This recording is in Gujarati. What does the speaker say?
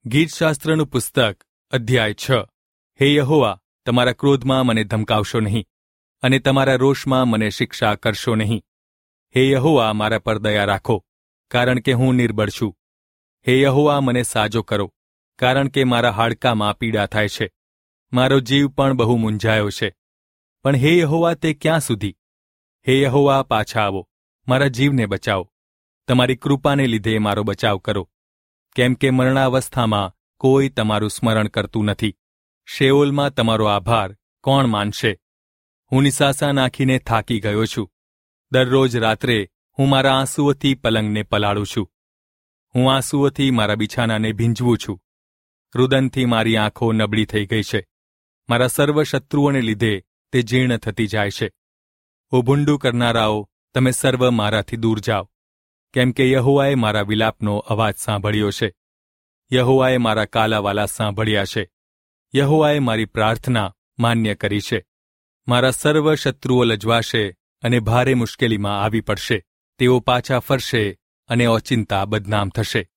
ગીતશાસ્ત્રનું પુસ્તક અધ્યાય 6. હે યહોવા, તમારા ક્રોધમાં મને ધમકાવશો નહીં, અને તમારા રોષમાં મને શિક્ષા કરશો નહીં. હે યહોવા, મારા પર દયા રાખો, કારણ કે હું નિર્બળ છું. હે યહોવા, મને સાજો કરો, કારણ કે મારા હાડકામાં પીડા થાય છે. મારો જીવ પણ બહુ મૂંઝાયો છે. પણ હે યહોવા, તે ક્યાં સુધી? હે યહોવા, પાછા આવો, મારા જીવને બચાવો. તમારી કૃપાને લીધે મારો બચાવ કરો, કેમ કે મરણાવસ્થામાં કોઈ તમારું સ્મરણ કરતું નથી. શેઓલમાં તમારો આભાર કોણ માનશે? હું નિસાસા નાખીને થાકી ગયો છું. દરરોજ રાત્રે હું મારા આંસુઓથી પલંગને પલાળું છું. હું આંસુઓથી મારા બિછાનાને ભીંજવું છું. રુદનથી મારી આંખો નબળી થઈ ગઈ છે. મારા સર્વ શત્રુઓને લીધે તે જીર્ણ થતી જાય છે. ઓ ભૂંડું કરનારાઓ, તમે સર્વ મારાથી દૂર જાઓ, કેમ કે યહોવાએ મારા વિલાપનો અવાજ સાંભળ્યો છે. યહોવાએ મારા કાલાવાલા સાંભળ્યા છે. યહોવાએ મારી પ્રાર્થના માન્ય કરી છે. મારા સર્વ શત્રુઓ લજવાશે અને ભારે મુશ્કેલીમાં આવી પડશે. તેઓ પાછા ફરશે અને ઓચિંતા બદનામ થશે.